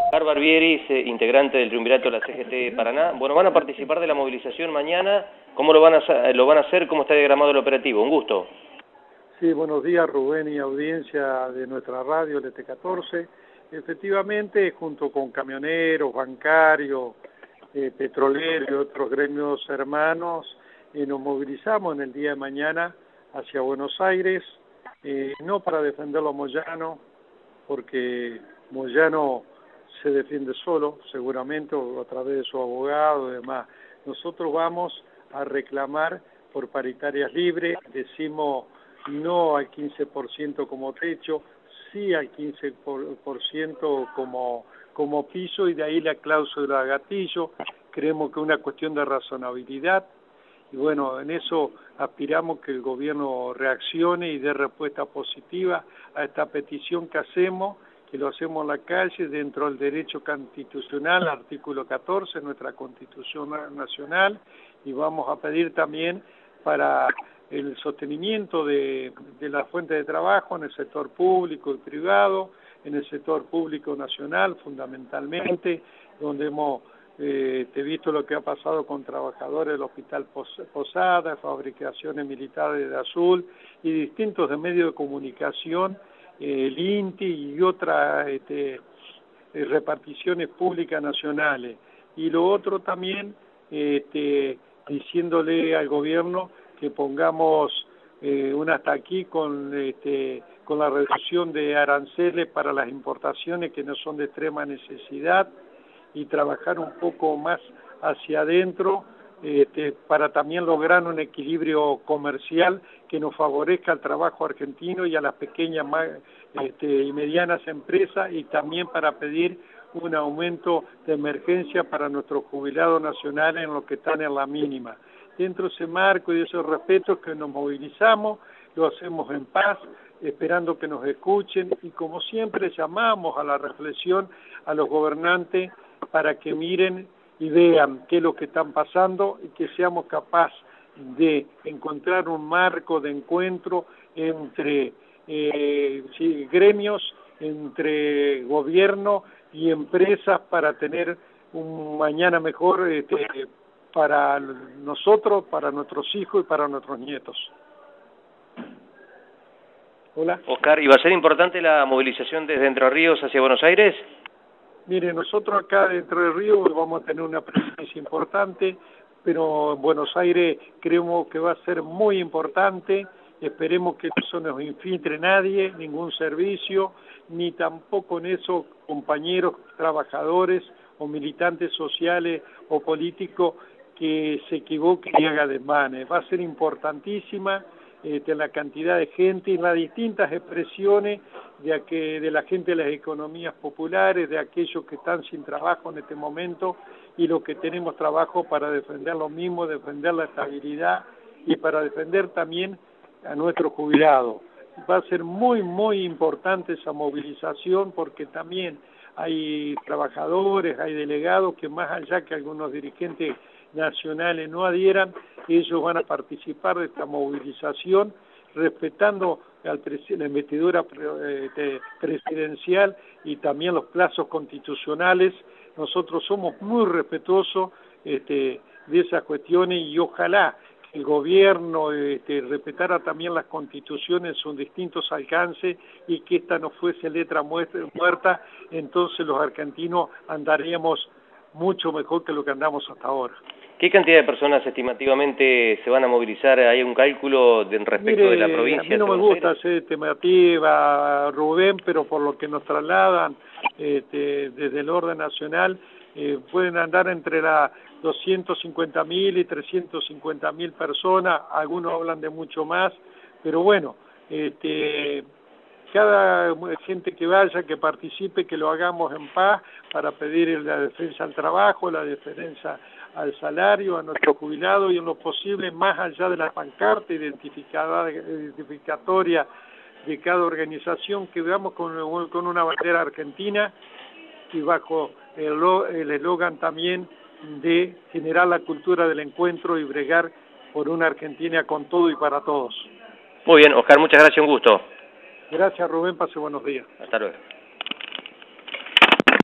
Oscar Barbieri, integrante del Triunvirato de la CGT Paraná. Bueno, van a participar de la movilización mañana. ¿Cómo lo van a hacer? ¿Cómo está diagramado el operativo? Un gusto. Sí, buenos días Rubén y audiencia de nuestra radio LT14. Efectivamente, junto con camioneros, bancarios, petroleros y otros gremios hermanos, nos movilizamos en el día de mañana hacia Buenos Aires, no para defenderlo a Moyano, porque Moyano se defiende solo, seguramente, a través de su abogado y demás. Nosotros vamos a reclamar por paritarias libres, decimos no al 15% como techo, sí al 15% como piso, y de ahí la cláusula gatillo. Creemos que es una cuestión de razonabilidad, y bueno, en eso aspiramos que el gobierno reaccione y dé respuesta positiva a esta petición que hacemos, que lo hacemos en la calle dentro del derecho constitucional, artículo 14 de nuestra Constitución Nacional, y vamos a pedir también para el sostenimiento de la fuente de trabajo en el sector público y privado, en el sector público nacional fundamentalmente, donde hemos visto lo que ha pasado con trabajadores del Hospital Posadas, fabricaciones militares de Azul y distintos de medios de comunicación, el INTI y otras reparticiones públicas nacionales. Y lo otro también, diciéndole al gobierno que pongamos un hasta aquí con la reducción de aranceles para las importaciones que no son de extrema necesidad, y trabajar un poco más hacia adentro para también lograr un equilibrio comercial que nos favorezca al trabajo argentino y a las pequeñas y medianas empresas, y también para pedir un aumento de emergencia para nuestros jubilados nacionales en los que están en la mínima. Dentro de ese marco y de esos respetos que nos movilizamos, lo hacemos en paz, esperando que nos escuchen, y como siempre llamamos a la reflexión a los gobernantes para que miren y vean qué es lo que están pasando, y que seamos capaces de encontrar un marco de encuentro entre gremios, entre gobierno y empresas, para tener un mañana mejor para nosotros, para nuestros hijos y para nuestros nietos. Hola. Oscar, ¿y va a ser importante la movilización desde Entre Ríos hacia Buenos Aires? Mire, nosotros acá de Entre Ríos vamos a tener una presencia importante, pero en Buenos Aires creemos que va a ser muy importante. Esperemos que no nos infiltre nadie, ningún servicio, ni tampoco en eso compañeros trabajadores o militantes sociales o políticos que se equivoquen y hagan desmanes. Va a ser importantísima la cantidad de gente y las distintas expresiones de la gente de las economías populares, de aquellos que están sin trabajo en este momento, y los que tenemos trabajo para defender lo mismo, defender la estabilidad y para defender también a nuestros jubilados. Va a ser muy, muy importante esa movilización, porque también hay trabajadores, hay delegados que, más allá que algunos dirigentes nacionales no adhieran, ellos van a participar de esta movilización, respetando la investidura presidencial y también los plazos constitucionales. Nosotros somos muy respetuosos de esas cuestiones, y ojalá el gobierno respetara también las constituciones en sus distintos alcances, y que esta no fuese letra muerta. Entonces los argentinos andaríamos mucho mejor que lo que andamos hasta ahora. ¿Qué cantidad de personas estimativamente se van a movilizar? ¿Hay un cálculo respecto de la provincia? A mí no me gusta hacer estimativa, Rubén, pero por lo que nos trasladan desde el orden nacional, pueden andar entre las 250.000 y 350.000 personas. Algunos hablan de mucho más, pero bueno, cada gente que vaya, que participe, que lo hagamos en paz, para pedir la defensa al trabajo, la defensa al salario, a nuestros jubilados, y en lo posible, más allá de la pancarta identificatoria de cada organización, que veamos con una bandera argentina, y bajo el eslogan también de generar la cultura del encuentro y bregar por una Argentina con todo y para todos. Muy bien, Oscar, muchas gracias, un gusto. Gracias, Rubén, pase buenos días. Hasta luego.